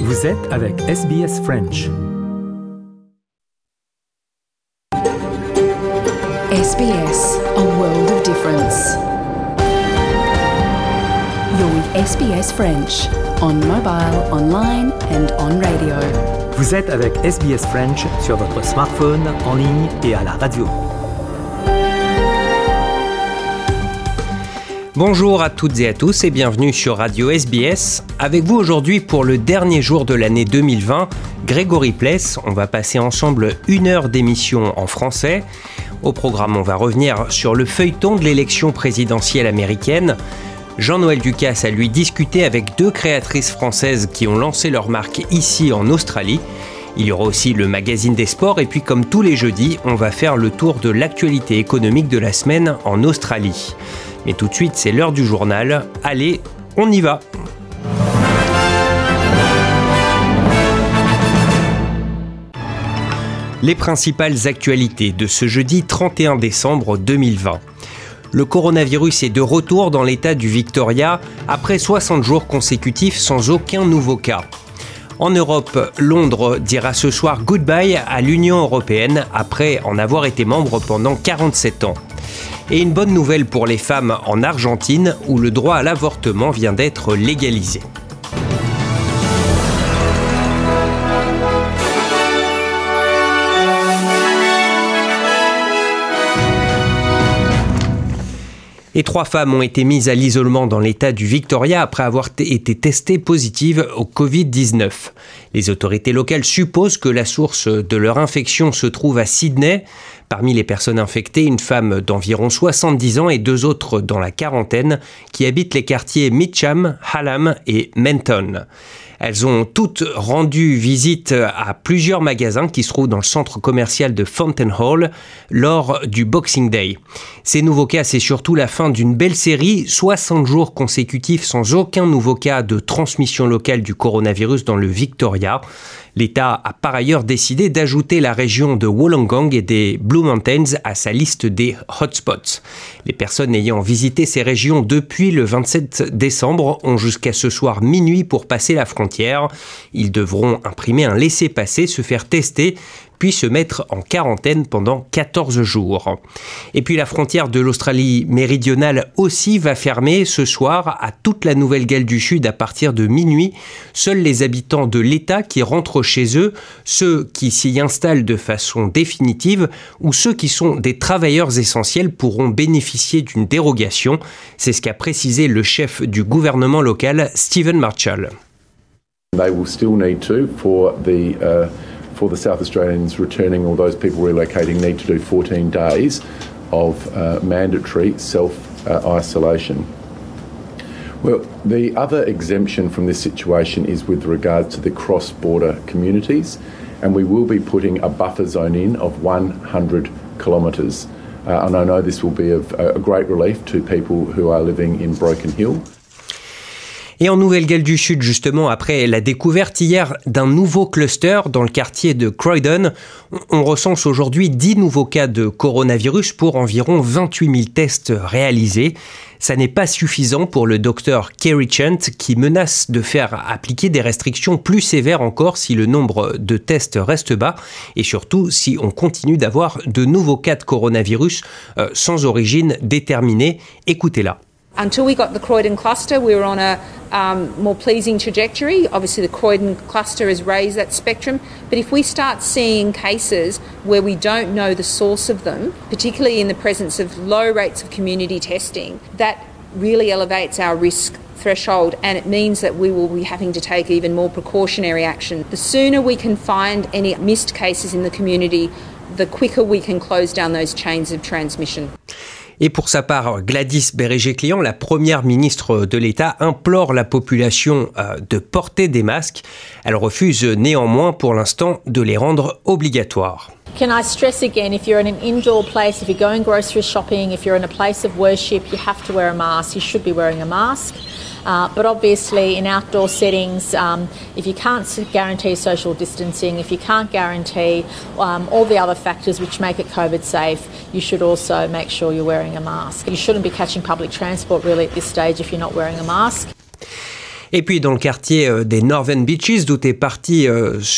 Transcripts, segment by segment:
Vous êtes avec SBS French. SBS, a world of difference. You're with SBS French, on mobile, online and on radio. Vous êtes avec SBS French sur votre smartphone, en ligne et à la radio. Bonjour à toutes et à tous et bienvenue sur Radio SBS. Avec vous aujourd'hui pour le dernier jour de l'année 2020, Grégory Pless. On va passer ensemble 1 heure d'émission en français. Au programme, on va revenir sur le feuilleton de l'élection présidentielle américaine. Jean-Noël Ducasse a lui discuté avec 2 créatrices françaises qui ont lancé leur marque ici en Australie. Il y aura aussi le magazine des sports et puis comme tous les jeudis, on va faire le tour de l'actualité économique de la semaine en Australie. Mais tout de suite, c'est l'heure du journal. Allez, on y va! Les principales actualités de ce jeudi 31 décembre 2020. Le coronavirus est de retour dans l'État du Victoria après 60 jours consécutifs sans aucun nouveau cas. En Europe, Londres dira ce soir goodbye à l'Union européenne après en avoir été membre pendant 47 ans. Et une bonne nouvelle pour les femmes en Argentine où le droit à l'avortement vient d'être légalisé. Et 3 femmes ont été mises à l'isolement dans l'État du Victoria après avoir été testées positives au Covid-19. Les autorités locales supposent que la source de leur infection se trouve à Sydney. Parmi les personnes infectées, une femme d'environ 70 ans et 2 autres dans la quarantaine qui habitent les quartiers Mitcham, Hallam et Menton. Elles ont toutes rendu visite à plusieurs magasins qui se trouvent dans le centre commercial de Fountain Hall lors du Boxing Day. Ces nouveaux cas, c'est surtout la fin d'une belle série, 60 jours consécutifs sans aucun nouveau cas de transmission locale du coronavirus dans le Victoria. L'État a par ailleurs décidé d'ajouter la région de Wollongong et des Blue Mountains à sa liste des hotspots. Les personnes ayant visité ces régions depuis le 27 décembre ont jusqu'à ce soir minuit pour passer la frontière. Ils devront imprimer un laissez-passer, se faire tester, puis se mettre en quarantaine pendant 14 jours. Et puis la frontière de l'Australie méridionale aussi va fermer ce soir à toute la Nouvelle-Galles du Sud à partir de minuit. Seuls les habitants de l'État qui rentrent chez eux, ceux qui s'y installent de façon définitive ou ceux qui sont des travailleurs essentiels pourront bénéficier d'une dérogation. C'est ce qu'a précisé le chef du gouvernement local, Stephen Marshall. They will still need to, for the South Australians returning or those people relocating, need to do 14 days of mandatory self-isolation. Well, the other exemption from this situation is with regard to the cross-border communities, and we will be putting a buffer zone in of 100 kilometres. And I know this will be of a great relief to people who are living in Broken Hill. Et en Nouvelle-Galles du Sud, justement, après la découverte hier d'un nouveau cluster dans le quartier de Croydon, on recense aujourd'hui 10 nouveaux cas de coronavirus pour environ 28 000 tests réalisés. Ça n'est pas suffisant pour le docteur Kerry Chant qui menace de faire appliquer des restrictions plus sévères encore si le nombre de tests reste bas et surtout si on continue d'avoir de nouveaux cas de coronavirus sans origine déterminée. Écoutez-la. Until we got the Croydon cluster, we were on a more pleasing trajectory. Obviously, the Croydon cluster has raised that spectrum. But if we start seeing cases where we don't know the source of them, particularly in the presence of low rates of community testing, that really elevates our risk threshold, and it means that we will be having to take even more precautionary action. The sooner we can find any missed cases in the community, the quicker we can close down those chains of transmission. Et pour sa part, Gladys Berejiklian, la première ministre de l'État, implore la population de porter des masques. Elle refuse néanmoins pour l'instant de les rendre obligatoires. Can I stress again, if you're in an indoor place, if you're going grocery shopping, if you're in a place of worship, you have to wear a mask. You should be wearing a mask. But obviously in outdoor settings, if you can't guarantee social distancing, if you can't guarantee all the other factors which make it COVID safe, you should also make sure you're wearing a mask. You shouldn't be catching public transport really at this stage if you're not wearing a mask. Et puis dans le quartier des Northern Beaches, d'où est partie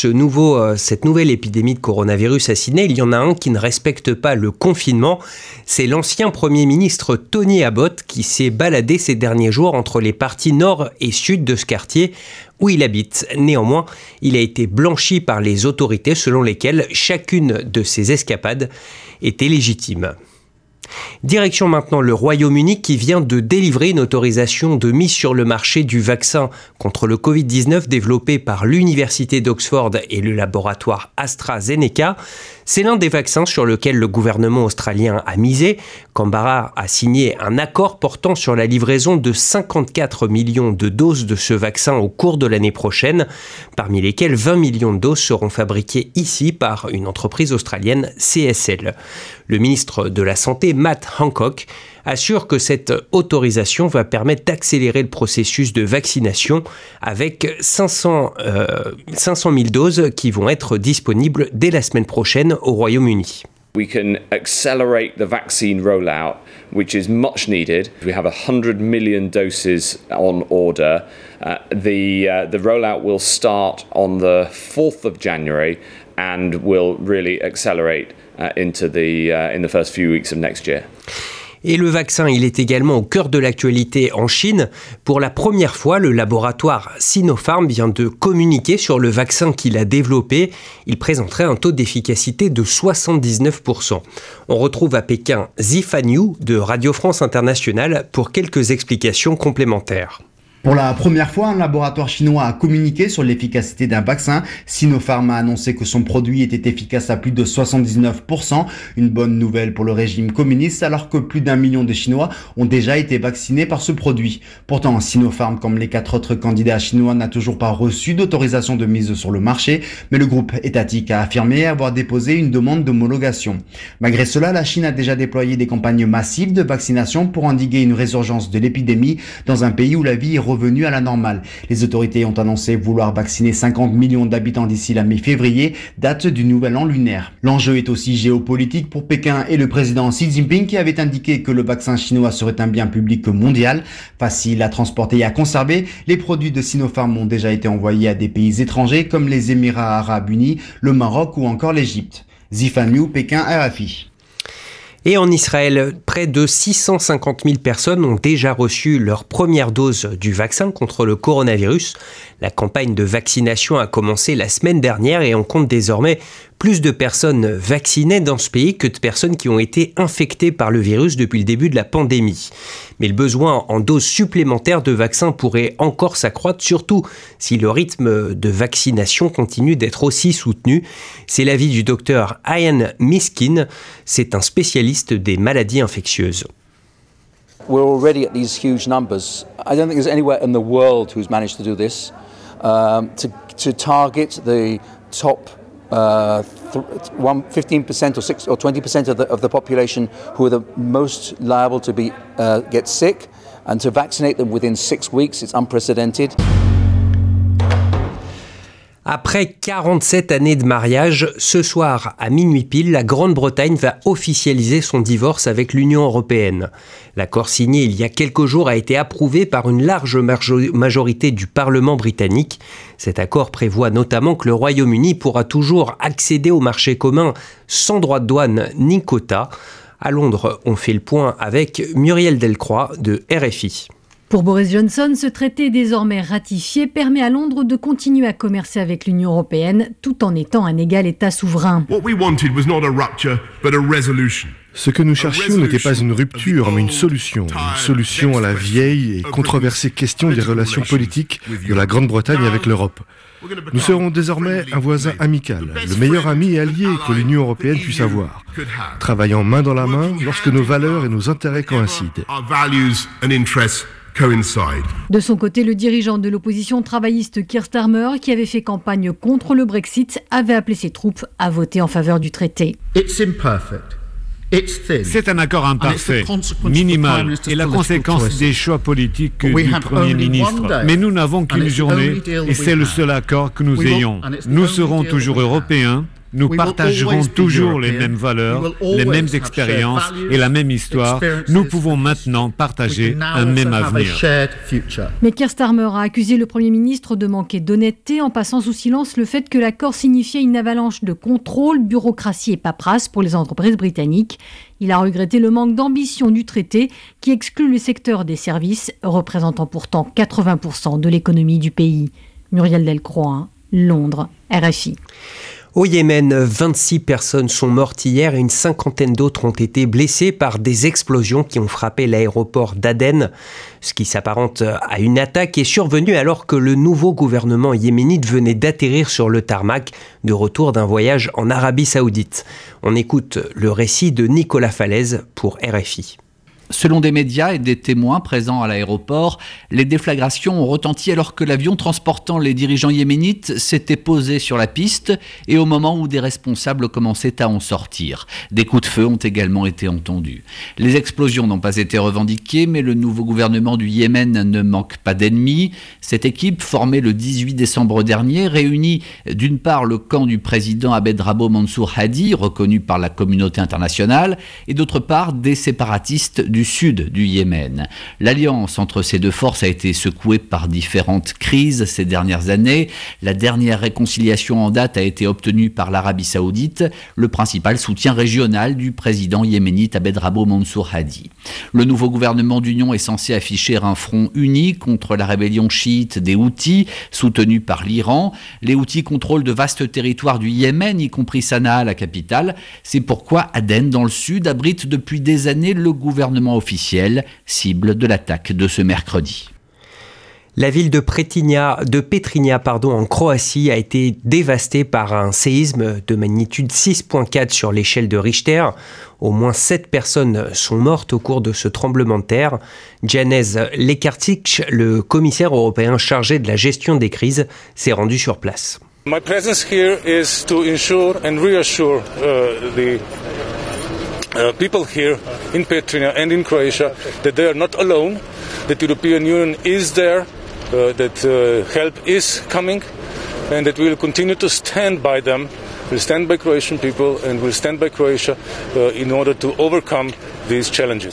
cette nouvelle épidémie de coronavirus à Sydney, il y en a un qui ne respecte pas le confinement. C'est l'ancien Premier ministre Tony Abbott qui s'est baladé ces derniers jours entre les parties nord et sud de ce quartier où il habite. Néanmoins, il a été blanchi par les autorités selon lesquelles chacune de ses escapades était légitime. Direction maintenant le Royaume-Uni qui vient de délivrer une autorisation de mise sur le marché du vaccin contre le Covid-19 développé par l'Université d'Oxford et le laboratoire AstraZeneca. C'est l'un des vaccins sur lequel le gouvernement australien a misé. Canberra a signé un accord portant sur la livraison de 54 millions de doses de ce vaccin au cours de l'année prochaine, parmi lesquelles 20 millions de doses seront fabriquées ici par une entreprise australienne, CSL. Le ministre de la Santé, Matt Hancock, assure que cette autorisation va permettre d'accélérer le processus de vaccination avec 500 000 doses qui vont être disponibles dès la semaine prochaine au Royaume-Uni. We can accelerate the vaccine rollout, which is much needed. We have 100 million doses on order. The rollout will start on the 4th of January and will really accelerate in the first few weeks of next year. Et le vaccin, il est également au cœur de l'actualité en Chine. Pour la première fois, le laboratoire Sinopharm vient de communiquer sur le vaccin qu'il a développé. Il présenterait un taux d'efficacité de 79%. On retrouve à Pékin Zifan Yu de Radio France Internationale pour quelques explications complémentaires. Pour la première fois, un laboratoire chinois a communiqué sur l'efficacité d'un vaccin. Sinopharm a annoncé que son produit était efficace à plus de 79%. Une bonne nouvelle pour le régime communiste alors que plus d'1 million de Chinois ont déjà été vaccinés par ce produit. Pourtant, Sinopharm, comme les 4 autres candidats chinois, n'a toujours pas reçu d'autorisation de mise sur le marché, mais le groupe étatique a affirmé avoir déposé une demande d'homologation. Malgré cela, la Chine a déjà déployé des campagnes massives de vaccination pour endiguer une résurgence de l'épidémie dans un pays où la vie est revenue à la normale. Les autorités ont annoncé vouloir vacciner 50 millions d'habitants d'ici la mi-février, date du nouvel an lunaire. L'enjeu est aussi géopolitique pour Pékin et le président Xi Jinping qui avait indiqué que le vaccin chinois serait un bien public mondial. Facile à transporter et à conserver, les produits de Sinopharm ont déjà été envoyés à des pays étrangers comme les Émirats Arabes Unis, le Maroc ou encore l'Égypte. Zifan Yu, Pékin, RFI. Et en Israël, près de 650 000 personnes ont déjà reçu leur première dose du vaccin contre le coronavirus. La campagne de vaccination a commencé la semaine dernière et on compte désormais plus de personnes vaccinées dans ce pays que de personnes qui ont été infectées par le virus depuis le début de la pandémie. Mais le besoin en doses supplémentaires de vaccins pourrait encore s'accroître, surtout si le rythme de vaccination continue d'être aussi soutenu. C'est l'avis du docteur Ian Miskin, c'est un spécialiste des maladies infectieuses. We're already at these huge numbers. I don't think there's anywhere in the world who's managed to do this. To target the top 15% or 20% of the population who are the most liable to get sick, and to vaccinate them within 6 weeks, it's unprecedented. Après 47 années de mariage, ce soir à minuit pile, la Grande-Bretagne va officialiser son divorce avec l'Union européenne. L'accord signé il y a quelques jours a été approuvé par une large majorité du Parlement britannique. Cet accord prévoit notamment que le Royaume-Uni pourra toujours accéder au marché commun sans droit de douane ni quota. À Londres, on fait le point avec Muriel Delcroix de RFI. Pour Boris Johnson, ce traité désormais ratifié permet à Londres de continuer à commercer avec l'Union européenne tout en étant un égal État souverain. Ce que nous cherchions n'était pas une rupture, mais une solution à la vieille et controversée question des relations politiques de la Grande-Bretagne avec l'Europe. Nous serons désormais un voisin amical, le meilleur ami et allié que l'Union européenne puisse avoir, travaillant main dans la main lorsque nos valeurs et nos intérêts coïncident. De son côté, le dirigeant de l'opposition travailliste Keir Starmer, qui avait fait campagne contre le Brexit, avait appelé ses troupes à voter en faveur du traité. C'est un accord imparfait, minimal, et la conséquence des choix politiques du Premier ministre. Mais nous n'avons qu'une journée, et c'est le seul accord que nous ayons. Nous serons toujours européens, Nous partagerons toujours les mêmes valeurs, les mêmes expériences et la même histoire. Nous pouvons maintenant partager un même avenir. Mais Keir Starmer a accusé le Premier ministre de manquer d'honnêteté en passant sous silence le fait que l'accord signifiait une avalanche de contrôle, bureaucratie et paperasse pour les entreprises britanniques. Il a regretté le manque d'ambition du traité qui exclut le secteur des services, représentant pourtant 80% de l'économie du pays. Muriel Delcroix, Londres, RFI. Au Yémen, 26 personnes sont mortes hier et une cinquantaine d'autres ont été blessées par des explosions qui ont frappé l'aéroport d'Aden. Ce qui s'apparente à une attaque est survenu alors que le nouveau gouvernement yéménite venait d'atterrir sur le tarmac de retour d'un voyage en Arabie Saoudite. On écoute le récit de Nicolas Falaise pour RFI. Selon des médias et des témoins présents à l'aéroport, les déflagrations ont retenti alors que l'avion transportant les dirigeants yéménites s'était posé sur la piste et au moment où des responsables commençaient à en sortir. Des coups de feu ont également été entendus. Les explosions n'ont pas été revendiquées, mais le nouveau gouvernement du Yémen ne manque pas d'ennemis. Cette équipe, formée le 18 décembre dernier, réunit d'une part le camp du président Abed Rabo Mansour Hadi, reconnu par la communauté internationale, et d'autre part des séparatistes du sud du Yémen. L'alliance entre ces deux forces a été secouée par différentes crises ces dernières années. La dernière réconciliation en date a été obtenue par l'Arabie Saoudite, le principal soutien régional du président yéménite Abed Rabo Mansour Hadi. Le nouveau gouvernement d'union est censé afficher un front uni contre la rébellion chiite des Houthis, soutenue par l'Iran. Les Houthis contrôlent de vastes territoires du Yémen, y compris Sanaa, la capitale. C'est pourquoi Aden, dans le sud, abrite depuis des années le gouvernement officiel, cible de l'attaque de ce mercredi. La ville de Petrinja, en Croatie a été dévastée par un séisme de magnitude 6.4 sur l'échelle de Richter. Au moins 7 personnes sont mortes au cours de ce tremblement de terre. Janez Lekarčić, le commissaire européen chargé de la gestion des crises, s'est rendu sur place. My presence here is to ensure and reassure the people here in Petrinja and in Croatia that they are not alone, that the European Union is there, that help is coming, and that we will continue to stand by them. We'll stand by Croatian people and we'll stand by Croatia in order to overcome these challenges.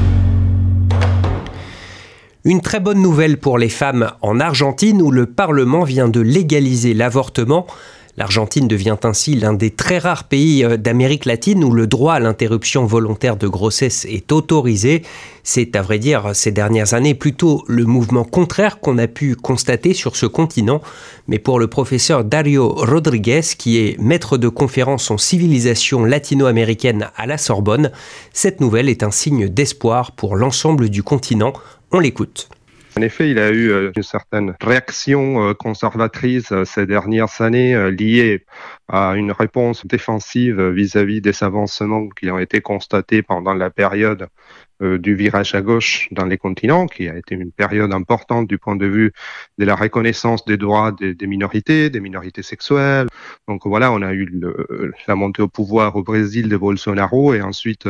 Une très bonne nouvelle pour les femmes en Argentine où le Parlement vient de légaliser l'avortement. L'Argentine devient ainsi l'un des très rares pays d'Amérique latine où le droit à l'interruption volontaire de grossesse est autorisé. C'est à vrai dire ces dernières années plutôt le mouvement contraire qu'on a pu constater sur ce continent. Mais pour le professeur Dario Rodriguez, qui est maître de conférence en civilisation latino-américaine à la Sorbonne, cette nouvelle est un signe d'espoir pour l'ensemble du continent. On l'écoute. En effet, il y a eu une certaine réaction conservatrice ces dernières années liée à une réponse défensive vis-à-vis des avancements qui ont été constatés pendant la période du virage à gauche dans les continents, qui a été une période importante du point de vue de la reconnaissance des droits des minorités sexuelles. Donc voilà, on a eu la montée au pouvoir au Brésil de Bolsonaro et ensuite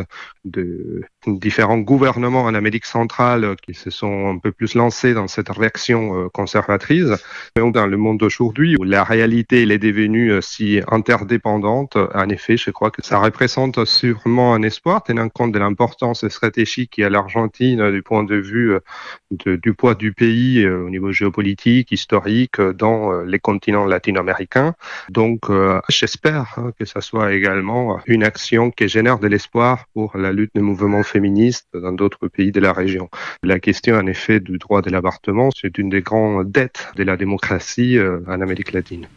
de différents gouvernements en Amérique centrale qui se sont un peu plus lancés dans cette réaction conservatrice. Mais dans le monde d'aujourd'hui, où la réalité elle est devenue si interdépendante, en effet, je crois que ça représente sûrement un espoir, tenant compte de l'importance stratégique qui est l'Argentine du point de vue du poids du pays au niveau géopolitique, historique, dans les continents latino-américains. Donc j'espère que ça soit également une action qui génère de l'espoir pour la lutte des mouvements féministes dans d'autres pays de la région. La question en effet du droit de l'avortement, c'est une des grandes dettes de la démocratie en Amérique latine.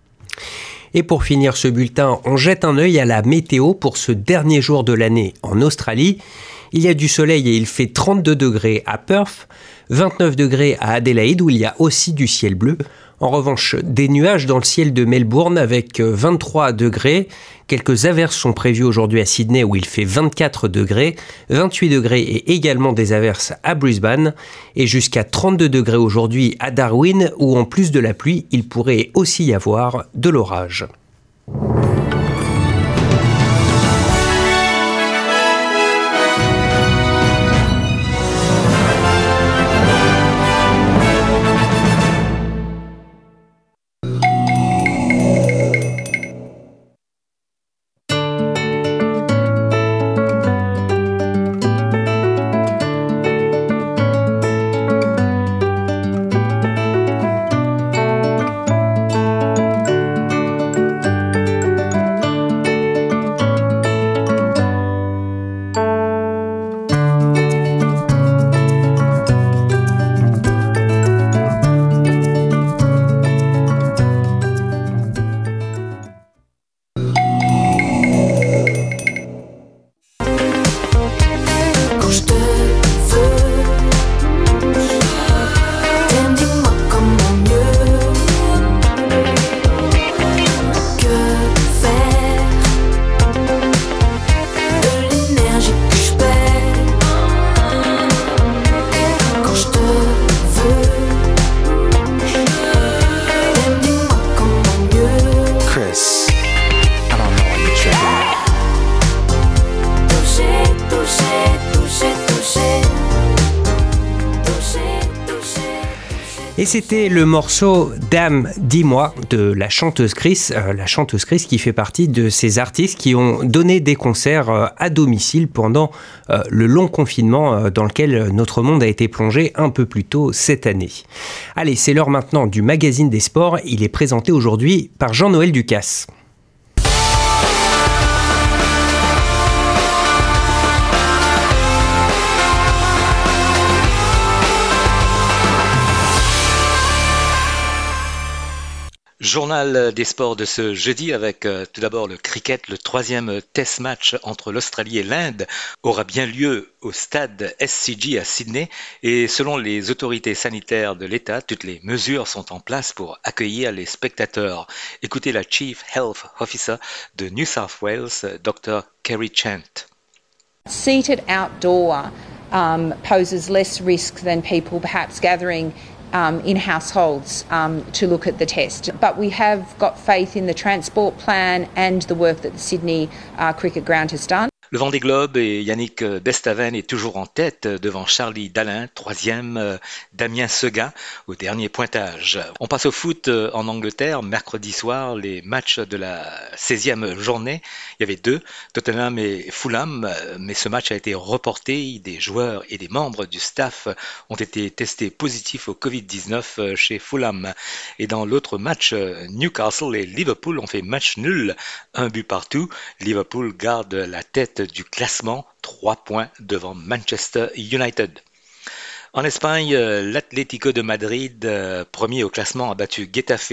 Et pour finir ce bulletin, on jette un œil à la météo pour ce dernier jour de l'année en Australie. Il y a du soleil et il fait 32 degrés à Perth, 29 degrés à Adélaïde où il y a aussi du ciel bleu. En revanche, des nuages dans le ciel de Melbourne avec 23 degrés. Quelques averses sont prévues aujourd'hui à Sydney où il fait 24 degrés, 28 degrés et également des averses à Brisbane. Et jusqu'à 32 degrés aujourd'hui à Darwin où en plus de la pluie, il pourrait aussi y avoir de l'orage. Et c'était le morceau Dame, dis-moi de la chanteuse Chris qui fait partie de ces artistes qui ont donné des concerts à domicile pendant le long confinement dans lequel notre monde a été plongé un peu plus tôt cette année. Allez, c'est l'heure maintenant du magazine des sports. Il est présenté aujourd'hui par Jean-Noël Ducasse. Journal des sports de ce jeudi avec tout d'abord le cricket. Le 3e test match entre l'Australie et l'Inde aura bien lieu au stade SCG à Sydney et selon les autorités sanitaires de l'État, toutes les mesures sont en place pour accueillir les spectateurs. Écoutez la Chief Health Officer de New South Wales, Dr. Kerry Chant. Seated outdoor poses less risk than people perhaps gathering in households to look at the test. But we have got faith in the transport plan and the work that the Sydney Cricket Ground has done. Le Vendée Globe et Yannick Bestaven est toujours en tête devant Charlie Dalin, 3e, Damien Seguin au dernier pointage. On passe au foot en Angleterre. Mercredi soir, les matchs de la 16e journée. Il y avait 2, Tottenham et Fulham, mais ce match a été reporté. Des joueurs et des membres du staff ont été testés positifs au Covid-19 chez Fulham. Et dans l'autre match, Newcastle et Liverpool ont fait match nul, 1 but partout. Liverpool garde la tête du classement, 3 points devant Manchester United. En Espagne, l'Atlético de Madrid, premier au classement, a battu Getafe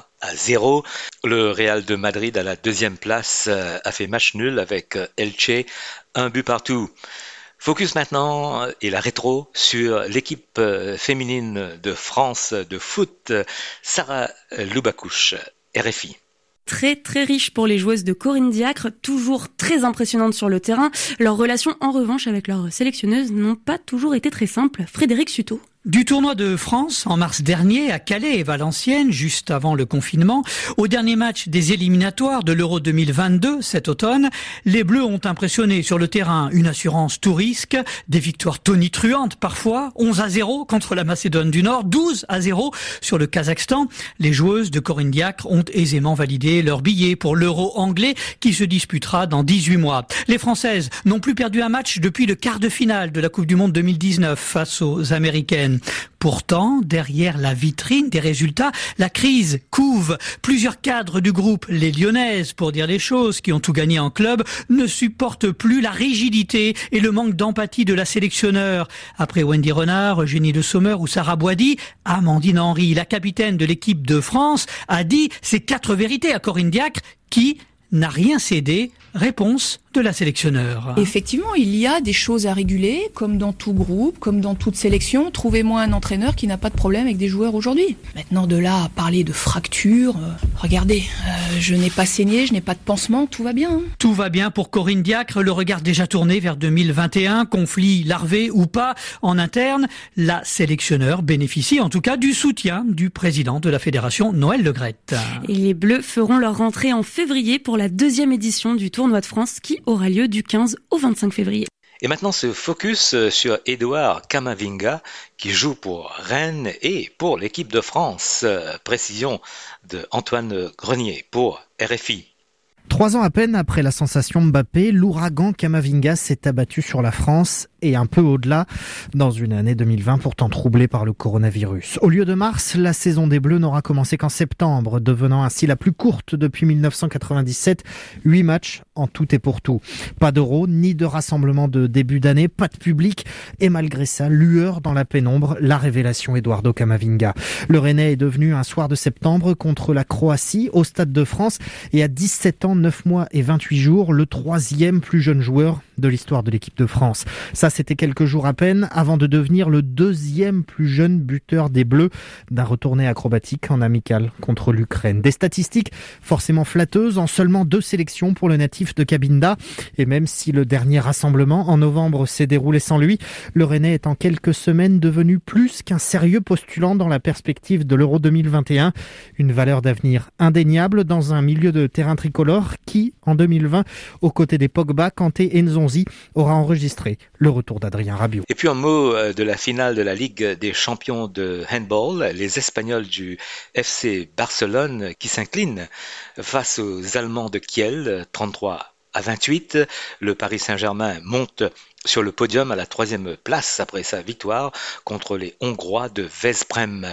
1-0. Le Real de Madrid, à la 2e place, a fait match nul avec Elche, 1 but partout. Focus maintenant et la rétro sur l'équipe féminine de France de foot, Sarah Loubacouche, RFI. Très riche pour les joueuses de Corinne Diacre, toujours très impressionnantes sur le terrain. Leurs relations en revanche avec leur sélectionneuse n'ont pas toujours été très simples. Frédéric Sutot. Du tournoi de France en mars dernier à Calais et Valenciennes, juste avant le confinement, au dernier match des éliminatoires de l'Euro 2022 cet automne, les Bleus ont impressionné sur le terrain, une assurance tout risque, des victoires tonitruantes parfois, 11-0 contre la Macédoine du Nord, 12-0 sur le Kazakhstan. Les joueuses de Corinne Diacre ont aisément validé leur billet pour l'Euro anglais qui se disputera dans 18 mois. Les Françaises n'ont plus perdu un match depuis le quart de finale de la Coupe du Monde 2019 face aux Américaines. Pourtant, derrière la vitrine des résultats, la crise couve. Plusieurs cadres du groupe, les Lyonnaises, pour dire les choses, qui ont tout gagné en club, ne supportent plus la rigidité et le manque d'empathie de la sélectionneur. Après Wendy Renard, Eugénie Le Sommer ou Sarah Boisdy, Amandine Henry, la capitaine de l'équipe de France, a dit ces 4 vérités à Corinne Diacre qui n'a rien cédé. Réponse de la sélectionneur. Effectivement, il y a des choses à réguler, comme dans tout groupe, comme dans toute sélection. Trouvez-moi un entraîneur qui n'a pas de problème avec des joueurs aujourd'hui. Maintenant, de là à parler de fracture, regardez, je n'ai pas saigné, je n'ai pas de pansement, tout va bien. Hein. Tout va bien pour Corinne Diacre, le regard déjà tourné vers 2021, conflit larvé ou pas en interne. La sélectionneur bénéficie en tout cas du soutien du président de la fédération, Noël Le Graët. Et les Bleus feront leur rentrée en février pour la 2e édition du tournoi de France qui aura lieu du 15 au 25 février. Et maintenant ce focus sur Edouard Camavinga qui joue pour Rennes et pour l'équipe de France. Précision de Antoine Grenier pour RFI. 3 ans à peine après la sensation Mbappé, l'ouragan Camavinga s'est abattu sur la France et un peu au-delà dans une année 2020 pourtant troublée par le coronavirus. Au lieu de mars, la saison des Bleus n'aura commencé qu'en septembre, devenant ainsi la plus courte depuis 1997. 8 matchs en tout et pour tout. Pas d'Euro, ni de rassemblement de début d'année, pas de public et malgré ça, lueur dans la pénombre, la révélation Eduardo Camavinga. Le Rennais est devenu un soir de septembre contre la Croatie au Stade de France et à 17 ans, 9 mois et 28 jours, le 3e plus jeune joueur de l'histoire de l'équipe de France. Ça, c'était quelques jours à peine avant de devenir le 2e plus jeune buteur des Bleus d'un retourné acrobatique en amical contre l'Ukraine. Des statistiques forcément flatteuses en seulement 2 sélections pour le natif de Cabinda. Et même si le dernier rassemblement en novembre s'est déroulé sans lui, le Rennais est en quelques semaines devenu plus qu'un sérieux postulant dans la perspective de l'Euro 2021. Une valeur d'avenir indéniable dans un milieu de terrain tricolore qui qui, en 2020, aux côtés des Pogba, Kanté et Nzonzi, aura enregistré le retour d'Adrien Rabiot. Et puis un mot de la finale de la Ligue des champions de handball, les Espagnols du FC Barcelone qui s'inclinent face aux Allemands de Kiel, 33-28. Le Paris Saint-Germain monte sur le podium à la 3e place après sa victoire contre les Hongrois de Veszprém,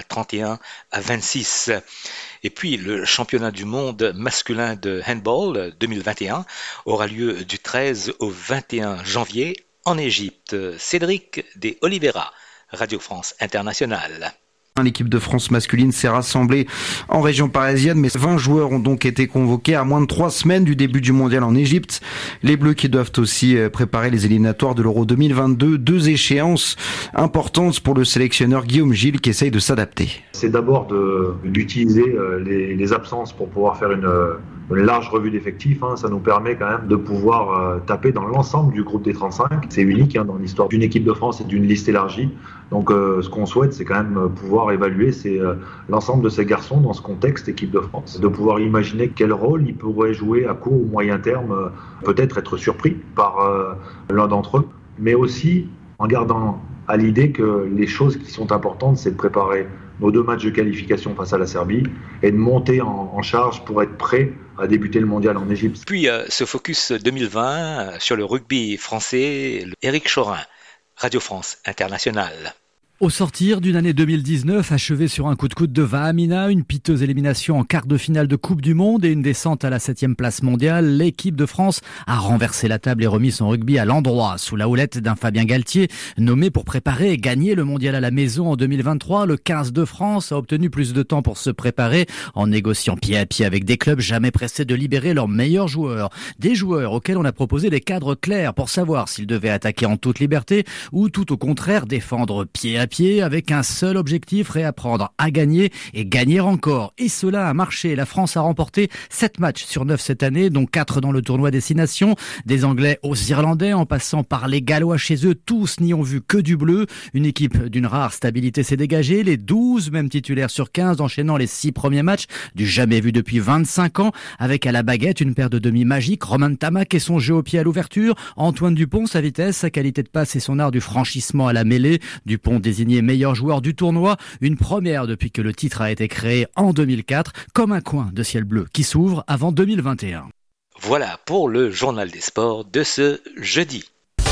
31-26. Et puis le championnat du monde masculin de handball 2021 aura lieu du 13 au 21 janvier en Égypte. Cédric de Oliveira, Radio France Internationale. L'équipe de France masculine s'est rassemblée en région parisienne, mais 20 joueurs ont donc été convoqués à moins de 3 semaines du début du mondial en Égypte. Les Bleus qui doivent aussi préparer les éliminatoires de l'Euro 2022, 2 échéances importantes pour le sélectionneur Guillaume Gilles qui essaye de s'adapter. C'est d'abord d'utiliser les absences pour pouvoir faire une large revue d'effectifs. Ça nous permet quand même de pouvoir taper dans l'ensemble du groupe des 35. C'est unique dans l'histoire d'une équipe de France et d'une liste élargie. Donc ce qu'on souhaite, c'est quand même pouvoir évaluer l'ensemble de ces garçons dans ce contexte équipe de France. De pouvoir imaginer quel rôle ils pourraient jouer à court ou moyen terme, peut-être être surpris par l'un d'entre eux, mais aussi en gardant à l'idée que les choses qui sont importantes, c'est de préparer nos 2 matchs de qualification face à la Serbie et de monter en charge pour être prêt à débuter le mondial en Égypte. Puis ce focus 2020 sur le rugby français, Éric Chorin, Radio France Internationale. Au sortir d'une année 2019 achevée sur un coup de coude de Vahamina, une piteuse élimination en quart de finale de Coupe du Monde et une descente à la 7e place mondiale, l'équipe de France a renversé la table et remis son rugby à l'endroit sous la houlette d'un Fabien Galtier nommé pour préparer et gagner le mondial à la maison en 2023. Le 15 de France a obtenu plus de temps pour se préparer en négociant pied à pied avec des clubs jamais pressés de libérer leurs meilleurs joueurs. Des joueurs auxquels on a proposé des cadres clairs pour savoir s'ils devaient attaquer en toute liberté ou tout au contraire défendre pied à pied avec un seul objectif, réapprendre à gagner et gagner encore. Et cela a marché. La France a remporté 7 matchs sur 9 cette année, dont 4 dans le tournoi Destination. Des Anglais aux Irlandais, en passant par les Gallois chez eux, tous n'y ont vu que du bleu. Une équipe d'une rare stabilité s'est dégagée. Les 12 mêmes titulaires sur 15 enchaînant les 6 premiers matchs, du jamais vu depuis 25 ans, avec à la baguette une paire de demi magiques, Romain Tamac et son jeu au pied à l'ouverture, Antoine Dupont, sa vitesse, sa qualité de passe et son art du franchissement à la mêlée. Dupont désigné meilleur joueur du tournoi, une première depuis que le titre a été créé en 2004, comme un coin de ciel bleu qui s'ouvre avant 2021. Voilà pour le journal des sports de ce jeudi.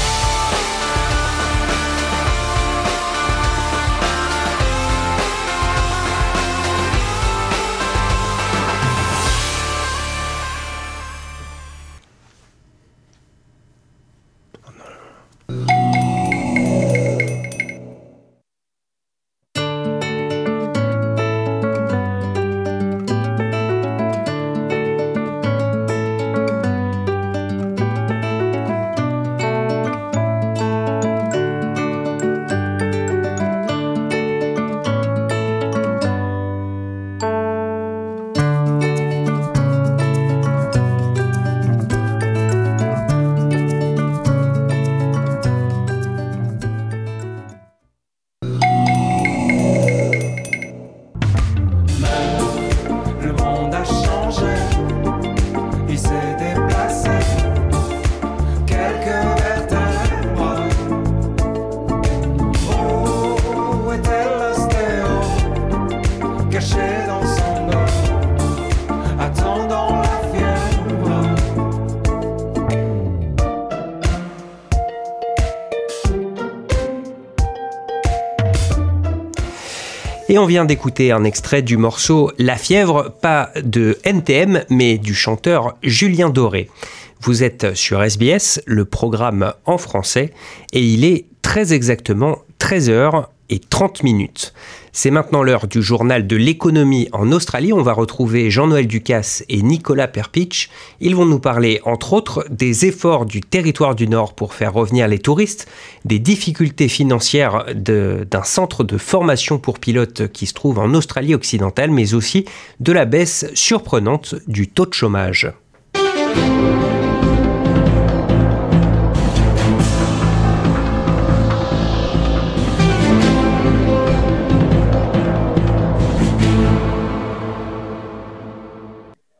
Et on vient d'écouter un extrait du morceau La Fièvre, pas de NTM, mais du chanteur Julien Doré. Vous êtes sur SBS, le programme en français, et il est très exactement 13h30. C'est maintenant l'heure du journal de l'économie en Australie. On va retrouver Jean-Noël Ducasse et Nicolas Perpich. Ils vont nous parler, entre autres, des efforts du territoire du Nord pour faire revenir les touristes, des difficultés financières d'un centre de formation pour pilotes qui se trouve en Australie occidentale, mais aussi de la baisse surprenante du taux de chômage.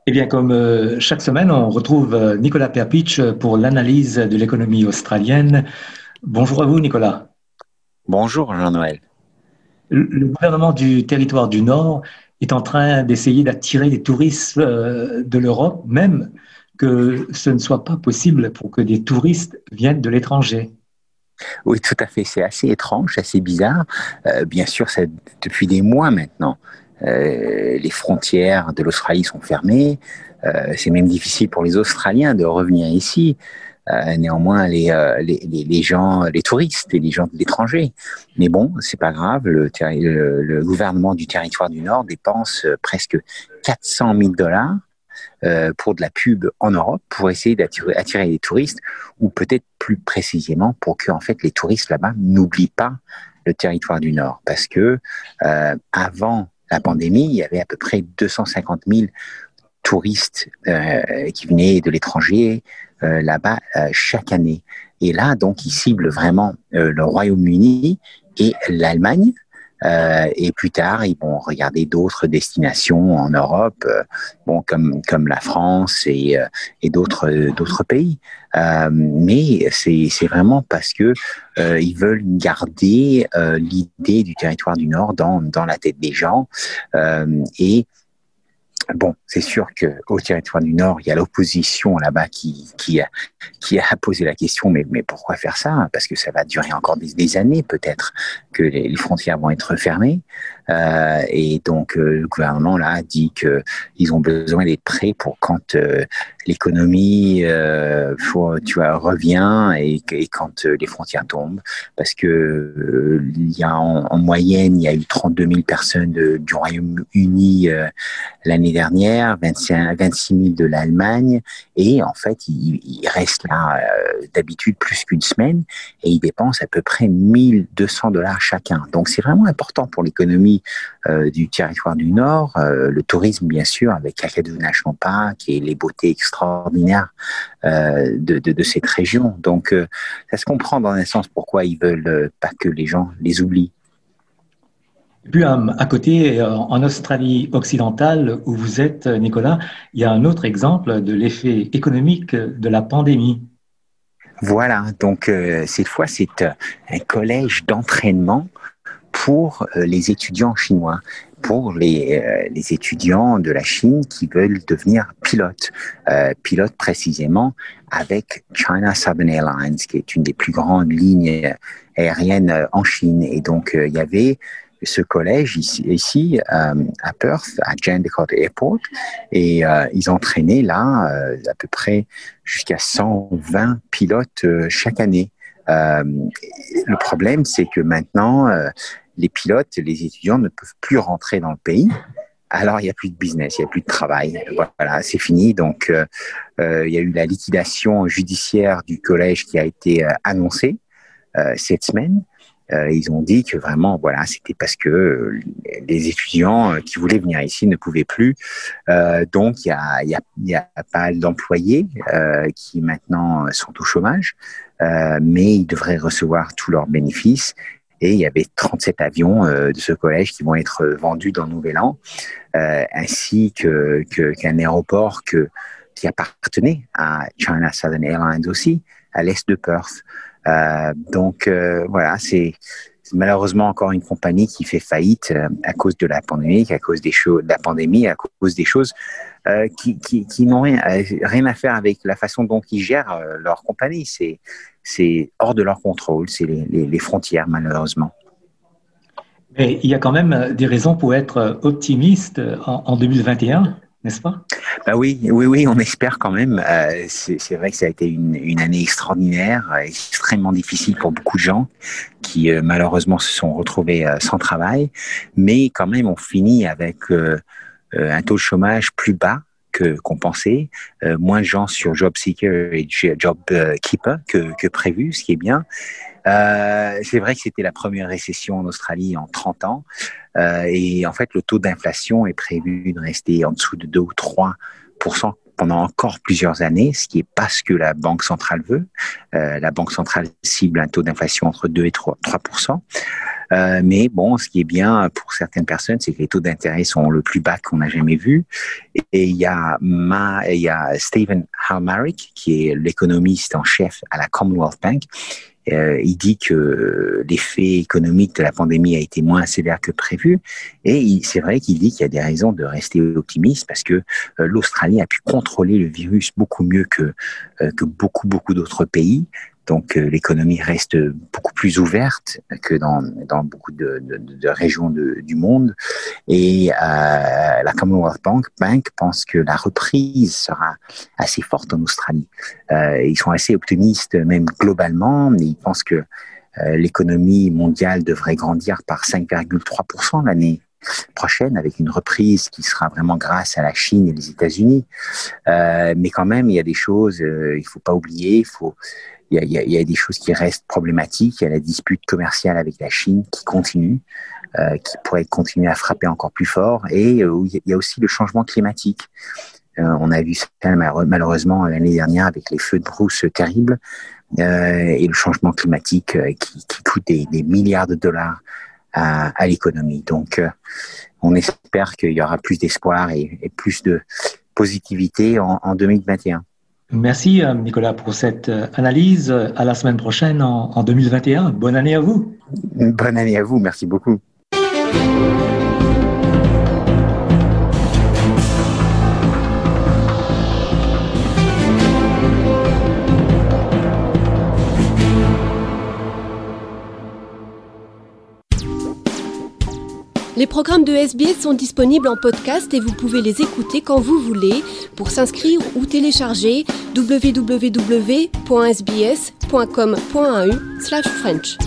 Eh bien, comme chaque semaine, on retrouve Nicolas Perpich pour l'analyse de l'économie australienne. Bonjour à vous, Nicolas. Bonjour, Jean-Noël. Le gouvernement du territoire du Nord est en train d'essayer d'attirer les touristes de l'Europe, même que ce ne soit pas possible pour que des touristes viennent de l'étranger. Oui, tout à fait. C'est assez étrange, assez bizarre. Bien sûr, c'est depuis des mois maintenant. Les frontières de l'Australie sont fermées. C'est même difficile pour les Australiens de revenir ici. Néanmoins, les gens, les touristes et les gens de l'étranger. Mais bon, c'est pas grave. Le gouvernement du territoire du Nord dépense presque $400,000 pour de la pub en Europe, pour essayer d'attirer les touristes, ou peut-être plus précisément pour que en fait les touristes là-bas n'oublient pas le territoire du Nord, parce que avant la pandémie, il y avait à peu près 250,000 touristes qui venaient de l'étranger là-bas chaque année. Et là, donc, ils ciblent vraiment le Royaume-Uni et l'Allemagne. Et plus tard, ils vont regarder d'autres destinations en Europe, comme la France et d'autres pays. Mais c'est vraiment parce que ils veulent garder l'idée du territoire du Nord dans la tête des gens. Et bon, c'est sûr qu'au territoire du Nord, il y a l'opposition là-bas qui a posé la question, mais pourquoi faire ça? Parce que ça va durer encore des années, peut-être, que les frontières vont être fermées. Et donc, le gouvernement là a dit qu'ils ont besoin d'être prêts pour quand l'économie revient et quand les frontières tombent. Parce que il y a en moyenne, il y a eu 32 000 personnes du Royaume-Uni l'année dernière, 26 000 de l'Allemagne, et en fait, ils restent là d'habitude plus qu'une semaine, et ils dépensent à peu près $1,200 chacun. Donc, c'est vraiment important pour l'économie du territoire du Nord, le tourisme, bien sûr, avec Kakadu National Park et les beautés extraordinaires de cette région. Donc, ça se comprend dans un sens pourquoi ils veulent pas que les gens les oublient. Et puis, à côté, en Australie occidentale, où vous êtes, Nicolas, il y a un autre exemple de l'effet économique de la pandémie. Voilà, donc cette fois, c'est un collège d'entraînement pour les étudiants chinois, pour les étudiants de la Chine qui veulent devenir pilotes. Pilotes précisément avec China Southern Airlines, qui est une des plus grandes lignes aériennes en Chine. Et donc, il y avait ce collège ici à Perth, à Jandakot Airport, et ils entraînaient là à peu près jusqu'à 120 pilotes chaque année. Le problème, c'est que maintenant, les pilotes, les étudiants ne peuvent plus rentrer dans le pays. Alors, il n'y a plus de business, il n'y a plus de travail. Voilà, c'est fini. Donc, il y a eu la liquidation judiciaire du collège qui a été annoncée cette semaine. Ils ont dit que vraiment, voilà, c'était parce que les étudiants qui voulaient venir ici ne pouvaient plus. Donc, il y a pas mal d'employés qui maintenant sont au chômage, mais ils devraient recevoir tous leurs bénéfices. Et il y avait 37 avions de ce collège qui vont être vendus dans le Nouvel An, ainsi qu'un aéroport qui appartenait à China Southern Airlines aussi, à l'est de Perth. Donc voilà, c'est malheureusement encore une compagnie qui fait faillite à cause de la pandémie, à cause de la pandémie, à cause des choses qui n'ont rien à faire avec la façon dont ils gèrent leur compagnie. C'est hors de leur contrôle, c'est les frontières, malheureusement. Mais il y a quand même des raisons pour être optimiste en 2021, n'est-ce pas? Bah oui, on espère quand même. C'est vrai que ça a été une année extraordinaire, extrêmement difficile pour beaucoup de gens qui malheureusement se sont retrouvés sans travail. Mais quand même, on finit avec un taux de chômage plus bas qu'on pensait, moins de gens sur JobSeeker et JobKeeper que prévu, ce qui est bien. C'est vrai que c'était la première récession en Australie en 30 ans. Et en fait, le taux d'inflation est prévu de rester en dessous de 2 ou 3% pendant encore plusieurs années, ce qui n'est pas ce que la Banque centrale veut. La Banque centrale cible un taux d'inflation entre 2 et 3%. Mais bon, ce qui est bien pour certaines personnes, c'est que les taux d'intérêt sont le plus bas qu'on a jamais vu. Et il y a Stephen Halmarick, qui est l'économiste en chef à la Commonwealth Bank. Il dit que l'effet économique de la pandémie a été moins sévère que prévu. Et c'est vrai qu'il dit qu'il y a des raisons de rester optimiste parce que l'Australie a pu contrôler le virus beaucoup mieux que beaucoup d'autres pays. Donc, l'économie reste beaucoup plus ouverte que dans beaucoup de régions du monde. Et la Commonwealth Bank pense que la reprise sera assez forte en Australie. Ils sont assez optimistes, même globalement. Ils pensent que l'économie mondiale devrait grandir par 5,3% l'année prochaine, avec une reprise qui sera vraiment grâce à la Chine et les États-Unis. Mais quand même, il y a des choses, il faut pas oublier, il y a des choses qui restent problématiques. Il y a la dispute commerciale avec la Chine qui continue, qui pourrait continuer à frapper encore plus fort. Et il y a aussi le changement climatique. On a vu ça malheureusement l'année dernière avec les feux de brousse terribles et le changement climatique qui coûte des milliards de dollars à l'économie. Donc, on espère qu'il y aura plus d'espoir et plus de positivité en 2021. Merci Nicolas pour cette analyse. À la semaine prochaine en 2021. Bonne année à vous. Bonne année à vous, merci beaucoup. Les programmes de SBS sont disponibles en podcast et vous pouvez les écouter quand vous voulez. Pour s'inscrire ou télécharger, www.sbs.com.au/French.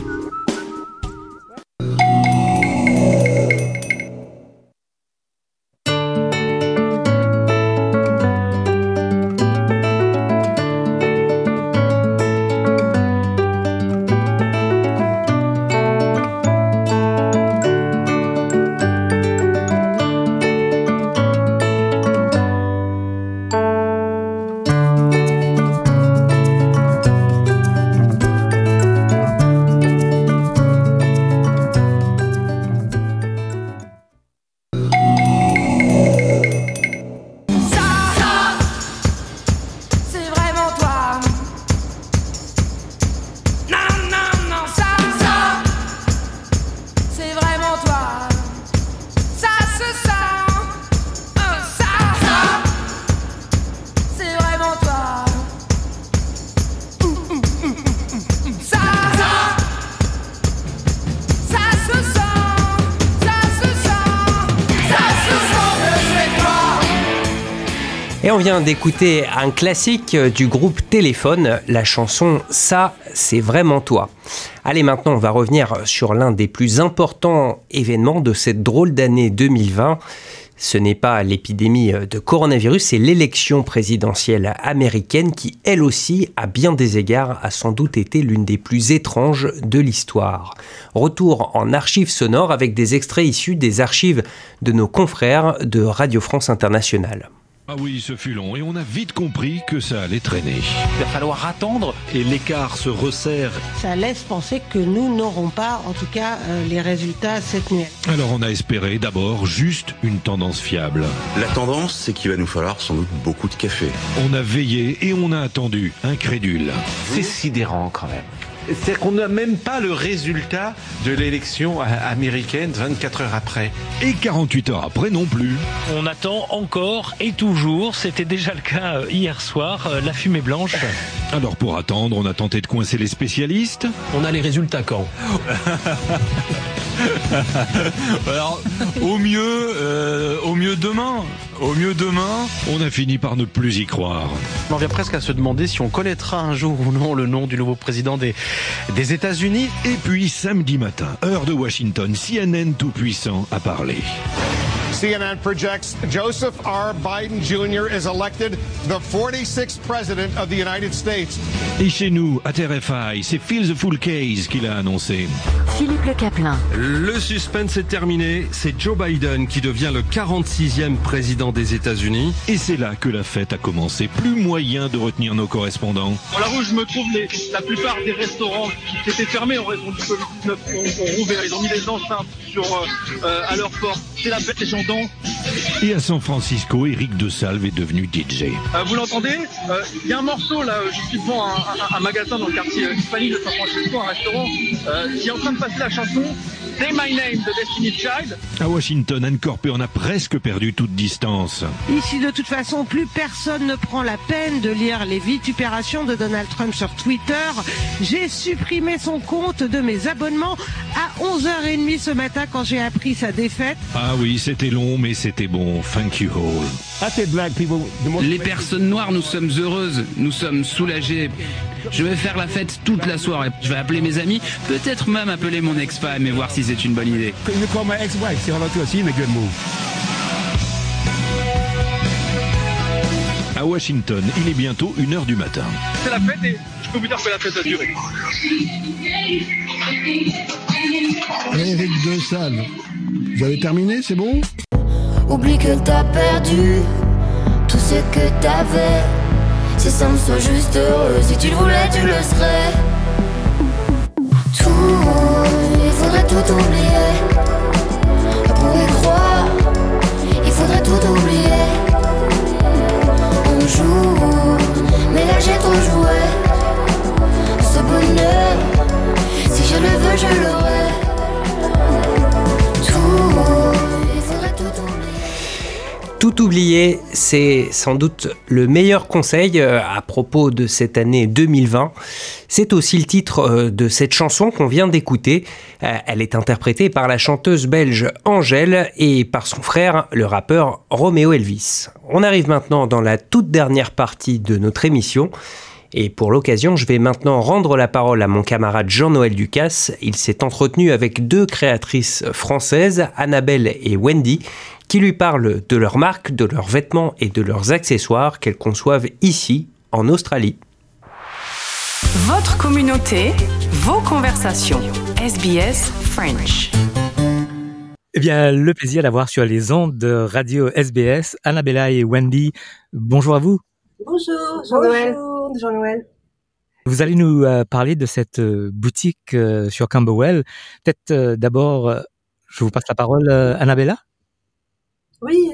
Et on vient d'écouter un classique du groupe Téléphone, la chanson « Ça, c'est vraiment toi ». Allez, maintenant, on va revenir sur l'un des plus importants événements de cette drôle d'année 2020. Ce n'est pas l'épidémie de coronavirus, c'est l'élection présidentielle américaine qui, elle aussi, à bien des égards, a sans doute été l'une des plus étranges de l'histoire. Retour en archives sonores avec des extraits issus des archives de nos confrères de Radio France Internationale. Ah oui, ce fut long et on a vite compris que ça allait traîner. Il va falloir attendre et l'écart se resserre. Ça laisse penser que nous n'aurons pas, en tout cas, les résultats cette nuit. Alors on a espéré d'abord juste une tendance fiable. La tendance, c'est qu'il va nous falloir sans doute beaucoup de café. On a veillé et on a attendu, incrédule. C'est sidérant quand même. C'est-à-dire qu'on n'a même pas le résultat de l'élection américaine 24 heures après. Et 48 heures après non plus. On attend encore et toujours, c'était déjà le cas hier soir, la fumée blanche. Alors pour attendre, on a tenté de coincer les spécialistes. On a les résultats quand ? Alors, au mieux demain. Au mieux demain, on a fini par ne plus y croire. On en vient presque à se demander si on connaîtra un jour ou non le nom du nouveau président des États-Unis. Et puis samedi matin, heure de Washington, CNN tout puissant a parlé. CNN projects Joseph R. Biden Jr. is elected the 46th president of the United States. Et chez nous, à TRFI, c'est Phil the Full Case qui l'a annoncé. Philippe Le Caplin. Le suspense est terminé. C'est Joe Biden qui devient le 46e président des États-Unis. Et c'est là que la fête a commencé. Plus moyen de retenir nos correspondants. Dans la rue, je me trouve la plupart des restaurants qui étaient fermés en raison du Covid-19 ont rouvert. Ils ont mis des enceintes à leur porte. C'est la fête, les gens dansent. Et à San Francisco, Eric de Salve est devenu DJ. Vous l'entendez ? Il y a un morceau là, je suis devant un magasin dans le quartier hispanique de San Francisco, un restaurant, qui est en train de passer la chanson Say My Name de Destiny's Child. À Washington, Anne Corpé en a presque perdu toute distance. Ici, de toute façon, plus personne ne prend la peine de lire les vitupérations de Donald Trump sur Twitter. J'ai supprimé son compte de mes abonnements à 11h30 ce matin quand j'ai appris sa défaite. Ah oui, c'était long, mais c'était bon. Thank you all. Les personnes noires, nous sommes heureuses, nous sommes soulagées. Je vais faire la fête toute la soirée. Je vais appeler mes amis, peut-être même appeler mon ex-femme et voir si c'est une bonne idée. À Washington, il est bientôt 1h du matin. C'est la fête et je peux vous dire que la fête a duré. Eric de Salve, vous avez terminé, c'est bon ? Oublie que t'as perdu tout ce que t'avais. C'est simple, sois juste heureux. Si tu le voulais, tu le serais. Tout, il faudrait tout oublier. Pour y croire, il faudrait tout oublier. On joue, mais là j'ai trop joué. Ce bonheur, si je le veux, je l'aurai. Tout oublier, c'est sans doute le meilleur conseil à propos de cette année 2020. C'est aussi le titre de cette chanson qu'on vient d'écouter. Elle est interprétée par la chanteuse belge Angèle et par son frère, le rappeur Roméo Elvis. On arrive maintenant dans la toute dernière partie de notre émission. Et pour l'occasion, je vais maintenant rendre la parole à mon camarade Jean-Noël Ducasse. Il s'est entretenu avec deux créatrices françaises, Annabelle et Wendy, qui lui parlent de leurs marques, de leurs vêtements et de leurs accessoires qu'elles conçoivent ici, en Australie. Votre communauté, vos conversations. SBS French. Eh bien, le plaisir d'avoir sur les ondes de Radio SBS, Annabella et Wendy. Bonjour à vous. Bonjour, Jean-Noël. Jean-Noël. Vous allez nous parler de cette boutique sur Camberwell. Peut-être d'abord, je vous passe la parole, Annabella. Oui,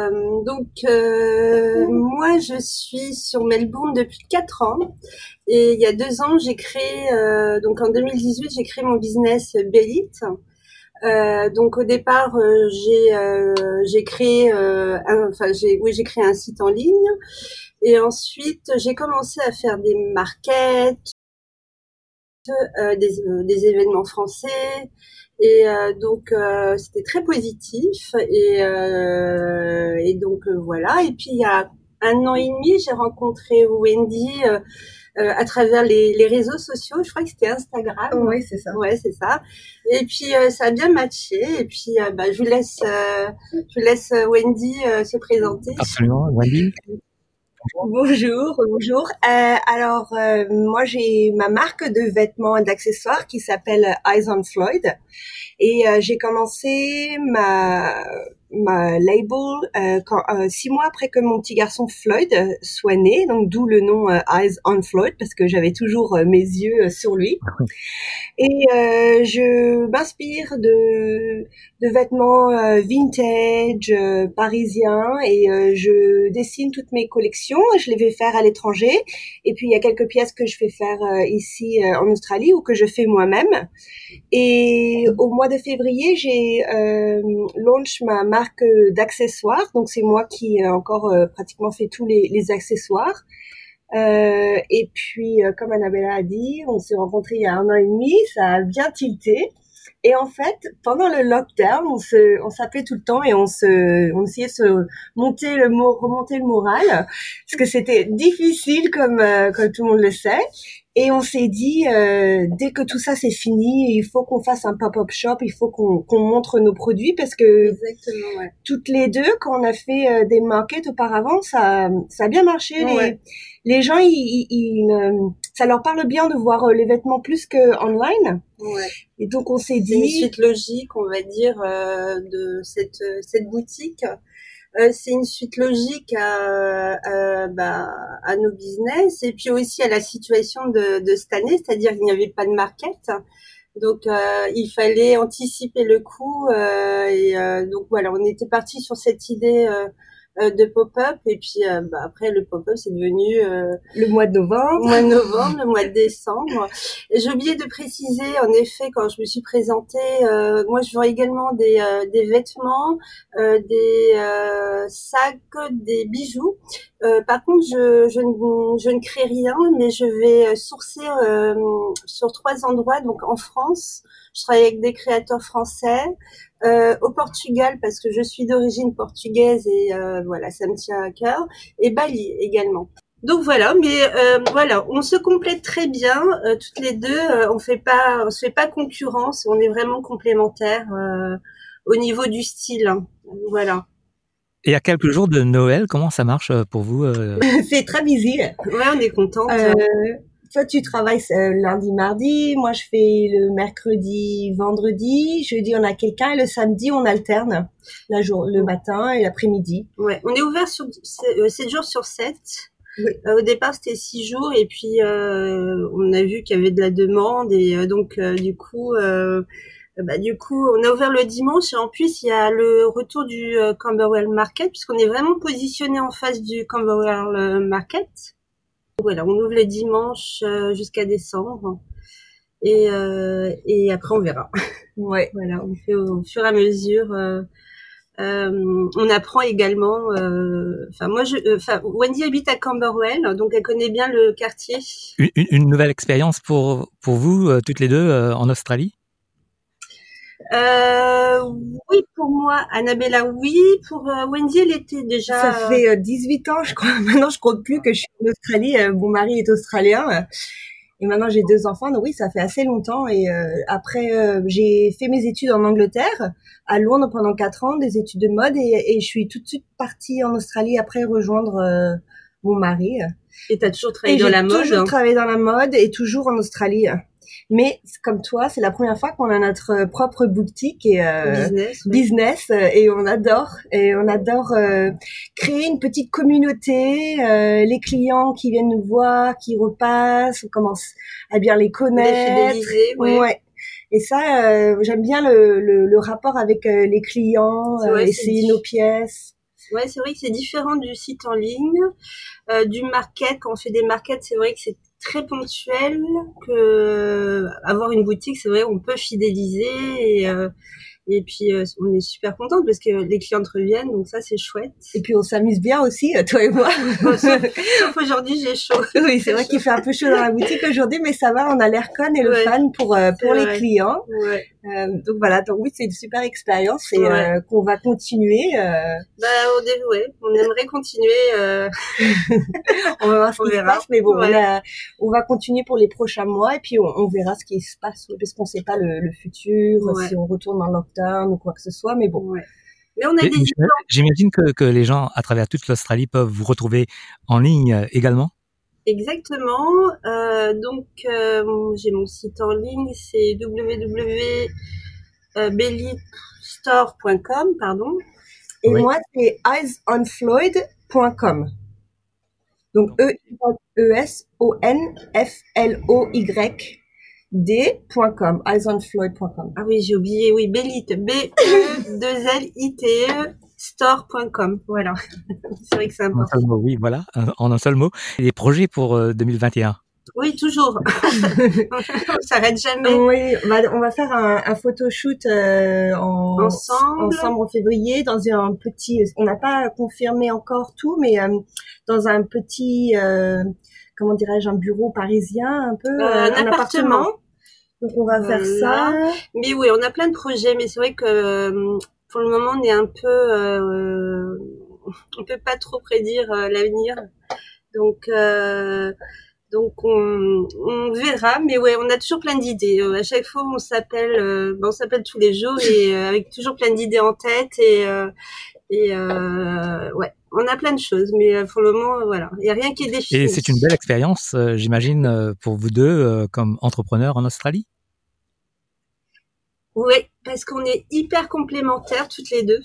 moi je suis sur Melbourne depuis 4 ans et il y a 2 ans j'ai créé, donc en 2018 j'ai créé mon business Bellit. Donc au départ j'ai créé j'ai créé un site en ligne et ensuite j'ai commencé à faire des markets, des événements français. Et donc c'était très positif et donc voilà. Et puis il y a 1 an et demi, j'ai rencontré Wendy à travers les réseaux sociaux. Je crois que c'était Instagram. Oui, c'est ça. Ouais, c'est ça. Et puis ça a bien matché. Et puis je vous laisse Wendy se présenter. Absolument, Wendy. Bonjour. Alors moi j'ai ma marque de vêtements et d'accessoires qui s'appelle Eyes on Floyd et j'ai commencé ma label 6 mois après que mon petit garçon Floyd soit né, donc d'où le nom Eyes on Floyd parce que j'avais toujours mes yeux sur lui. Et je m'inspire de vêtements vintage parisiens et je dessine toutes mes collections. Je les vais faire à l'étranger et puis il y a quelques pièces que je fais faire ici en Australie ou que je fais moi-même. Et au mois de février, j'ai launch ma marque d'accessoires. Donc c'est moi qui encore pratiquement fait tous les accessoires. Et puis comme Annabella a dit, on s'est rencontrés il y a 1 an et demi, ça a bien tilté. Et en fait, pendant le lockdown, on s'appelait tout le temps et on essayait de se remonter le moral, parce que c'était difficile comme tout le monde le sait. Et on s'est dit, dès que tout ça c'est fini, il faut qu'on fasse un pop-up shop, il faut qu'on montre nos produits, parce que exactement, ouais. Toutes les deux, quand on a fait des markets auparavant, ça a bien marché. Ouais. Les gens, ça leur parle bien de voir les vêtements plus que online. Ouais. Et donc on s'est dit, c'est une suite logique, on va dire, de cette boutique. C'est une suite logique à nos business, et puis aussi à la situation de cette année, c'est-à-dire qu'il n'y avait pas de market. Donc il fallait anticiper le coup, donc voilà, on était parti sur cette idée de pop-up, et puis après le pop-up c'est devenu le mois de novembre, le mois de décembre. Et j'ai oublié de préciser, en effet, quand je me suis présentée, moi je vends également des vêtements, des sacs, des bijoux. Par contre, je ne crée rien, mais je vais sourcer sur 3 endroits. Donc en France, je travaille avec des créateurs français. Au Portugal, parce que je suis d'origine portugaise et voilà, ça me tient à cœur. Et Bali également. Donc voilà, mais voilà, on se complète très bien toutes les deux. On se fait pas concurrence, on est vraiment complémentaires au niveau du style. Hein. Voilà. Et à quelques jours de Noël, comment ça marche pour vous C'est très busy. Ouais, on est contente. Toi, tu travailles lundi, mardi. Moi, je fais le mercredi, vendredi. Jeudi, on a quelqu'un. Et le samedi, on alterne le matin et l'après-midi. Ouais, on est ouvert sur 7 jours sur 7. Oui. Au départ, c'était 6 jours. Et puis, on a vu qu'il y avait de la demande. Et donc, du coup, on a ouvert le dimanche. Et en plus, il y a le retour du Camberwell Market, puisqu'on est vraiment positionné en face du Camberwell Market. Voilà, on ouvre le dimanche jusqu'à décembre, et après on verra. Ouais, voilà, on fait au fur et à mesure. On apprend également. Wendy habite à Camberwell, donc elle connaît bien le quartier. Une nouvelle expérience pour vous toutes les deux en Australie? Oui, pour moi, Annabella, oui. Pour Wendy, elle était déjà... Ça fait 18 ans, je crois. Maintenant, je compte plus que je suis en Australie. Mon mari est australien. Et maintenant, j'ai 2 enfants. Donc oui, ça fait assez longtemps. Et après, j'ai fait mes études en Angleterre, à Londres pendant 4 ans, des études de mode. Et je suis tout de suite partie en Australie après rejoindre mon mari. Et t'as toujours travaillé dans la mode? J'ai toujours travaillé dans la mode et toujours en Australie. Mais comme toi, c'est la première fois qu'on a notre propre boutique et business, et on adore créer une petite communauté, les clients qui viennent nous voir, qui repassent, on commence à bien les connaître. Les fidéliser, ouais. Et ça, j'aime bien le rapport avec les clients, essayer nos pièces. Ouais, c'est vrai que c'est différent du site en ligne, du market. Quand on fait des markets, c'est vrai que c'est très ponctuel, que avoir une boutique, c'est vrai, on peut fidéliser, et puis on est super contente parce que les clientes reviennent, donc ça c'est chouette. Et puis on s'amuse bien aussi, toi et moi. Sauf aujourd'hui, j'ai chaud. Oui, c'est vrai qu'il fait un peu chaud dans la boutique aujourd'hui, mais ça va, on a l'air con et le fun pour les clients. Ouais. Donc voilà, donc oui, c'est une super expérience et qu'on va continuer. On aimerait continuer. On va voir ce qui se passe, mais bon, on va continuer pour les prochains mois et puis on verra ce qui se passe, parce qu'on sait pas le futur, si on retourne dans le lockdown ou quoi que ce soit, mais bon. Ouais. Mais on a J'imagine que les gens à travers toute l'Australie peuvent vous retrouver en ligne également. Exactement. Donc j'ai mon site en ligne, c'est www.bellystore.com, pardon. Et moi c'est eyesonfloyd.com. Donc EYESONFLOYD.com, eyesonfloyd.com. Ah oui, j'ai oublié, oui, Bellite, B-E-2-L-I-T-E, store.com, voilà. C'est vrai que c'est important. Oui, voilà, en un seul mot. Et les projets pour 2021? Oui, toujours. On s'arrête jamais. Oui, on va faire un photoshoot ensemble en février dans un petit. On n'a pas confirmé encore tout, mais dans un petit, comment dirais-je, un bureau parisien, un peu, un appartement. Donc on va faire ça. Mais oui, on a plein de projets, mais c'est vrai que pour le moment on est un peu, on peut pas trop prédire l'avenir. Donc on verra, mais ouais, on a toujours plein d'idées. À chaque fois, on s'appelle tous les jours et avec toujours plein d'idées en tête ouais, on a plein de choses, mais pour le moment, voilà, il y a rien qui est défini. Et c'est une belle expérience, j'imagine, pour vous deux comme entrepreneurs en Australie. Oui, parce qu'on est hyper complémentaires toutes les deux.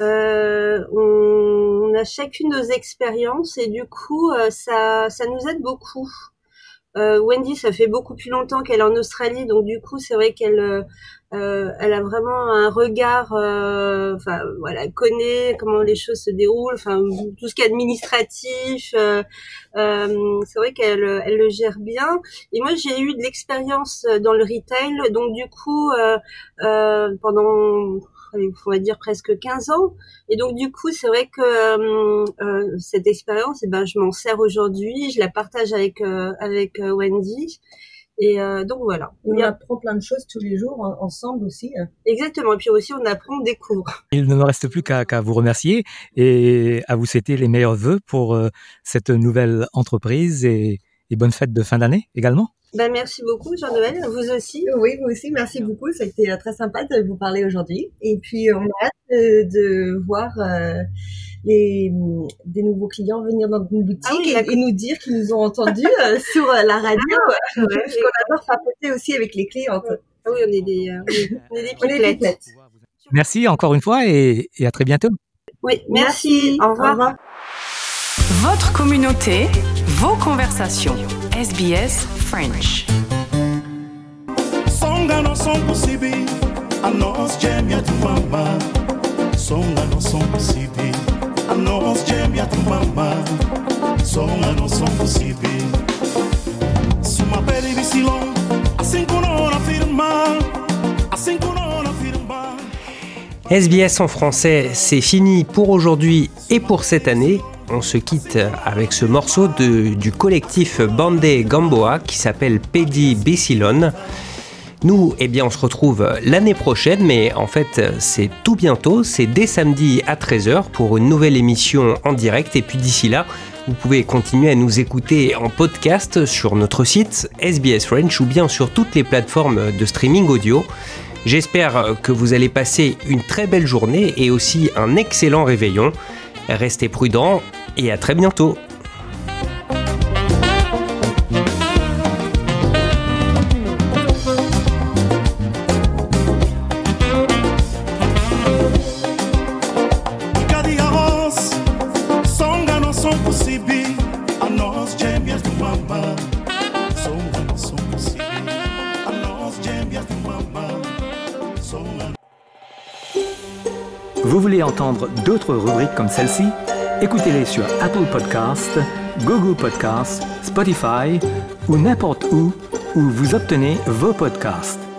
On a chacune nos expériences et du coup, ça nous aide beaucoup. Wendy, ça fait beaucoup plus longtemps qu'elle est en Australie, donc du coup, c'est vrai qu'elle elle a vraiment un regard, voilà, elle connaît comment les choses se déroulent, tout ce qui est administratif. C'est vrai qu'elle le gère bien. Et moi, j'ai eu de l'expérience dans le retail, donc du coup, pendant, on va dire presque 15 ans. Et donc du coup, c'est vrai que cette expérience, je m'en sers aujourd'hui, je la partage avec Wendy. Et donc voilà. On apprend plein de choses tous les jours ensemble aussi. Exactement. Et puis aussi, on apprend, on découvre. Il ne me reste plus qu'à vous remercier et à vous souhaiter les meilleurs vœux pour cette nouvelle entreprise et bonne fête de fin d'année également. Merci beaucoup, Jean-Noël. Vous aussi. Oui, vous aussi. Merci beaucoup. Ça a été très sympa de vous parler aujourd'hui. Et puis, on a hâte de voir des nouveaux clients venir dans une boutique et nous dire qu'ils nous ont entendus sur la radio. Parce qu'on adore papoter aussi avec les clientes. Ah oui, on est des pipelettes. Merci encore une fois et à très bientôt. Oui, merci. Au revoir. Votre communauté, vos conversations. SBS French. Songa não são possíveis, a nós gêmea de mama. Songa não são possíveis, a nós gêmea de mama. Songa não são possíveis. Suma pele de silão, assim que não afirma, assim que não afirma. SBS en français, c'est fini pour aujourd'hui et pour cette année. On se quitte avec ce morceau du collectif Bandé Gamboa qui s'appelle Pedi Bisilon. Nous, on se retrouve l'année prochaine, mais en fait, c'est tout bientôt. C'est dès samedi à 13h pour une nouvelle émission en direct. Et puis d'ici là, vous pouvez continuer à nous écouter en podcast sur notre site SBS French ou bien sur toutes les plateformes de streaming audio. J'espère que vous allez passer une très belle journée et aussi un excellent réveillon. Restez prudents et à très bientôt. Vous voulez entendre d'autres rubriques comme celle-ci? Écoutez-les sur Apple Podcasts, Google Podcasts, Spotify ou n'importe où vous obtenez vos podcasts.